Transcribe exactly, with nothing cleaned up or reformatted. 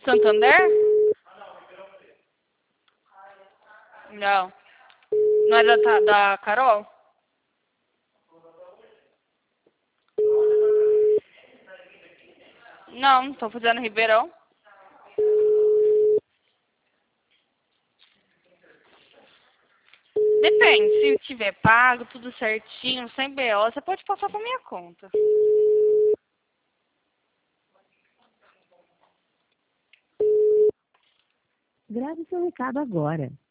Santander? Não. Não é da, da Carol? Não, tô fazendo Ribeirão. Depende, se tiver pago, tudo certinho, sem B O, você pode passar pra minha conta. Grave seu recado agora.